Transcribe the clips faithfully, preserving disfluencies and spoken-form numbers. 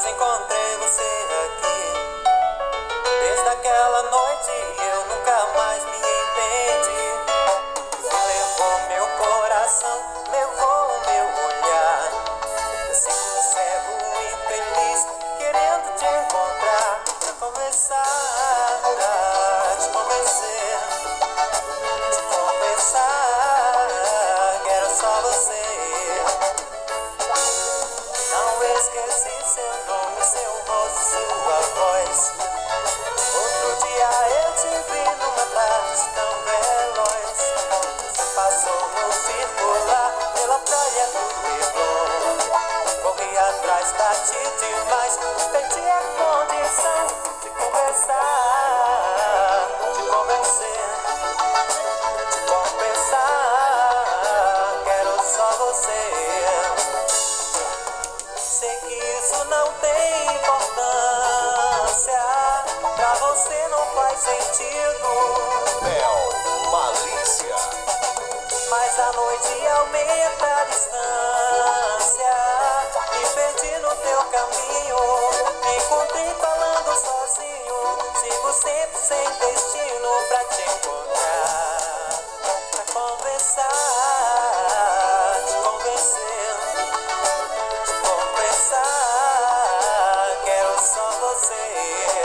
mas encontrei você aqui. Desde aquela noite eu nunca mais me entendi. Você levou meu coração, levou meu olhar. Eu sinto cego e infeliz, querendo te encontrar. Pra conversar, te convencer, te confessar, quero só você. Não esqueci seu nome, seu rosto, sua voz. Outro dia eu te vi numa tarde tão veloz. Você passou no circular pela praia do Leblon. Corri atrás, bati demais, perdi a condição de conversar, de convencer, de compensar. Quero só você. Sei que isso não tem importância, pra você não faz sentido. Mel Malícia. Mas a noite aumenta a distância. Me perdi no teu caminho, me encontrei falando sozinho. Sigo sempre sem destino pra te encontrar, pra conversar, te convencer, te confessar. Quero só você.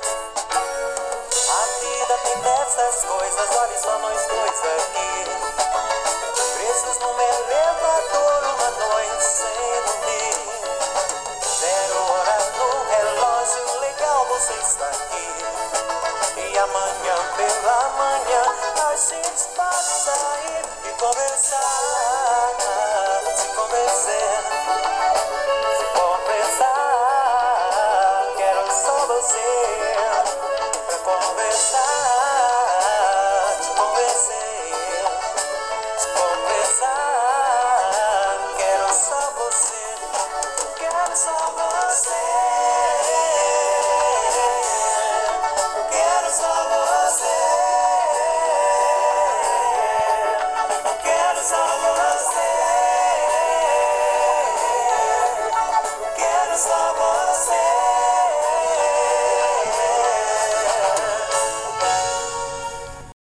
A vida tem dessas coisas, olha só nós dois aqui, presos num elevador uma noite sem dormir. Zero horas no relógio, legal você está aqui. E amanhã pela manhã a gente pode sair e conversar, se convencer, se compensar. Quero só você. Pra conversar, te convencer, te confessar. Quero só você, quero só você.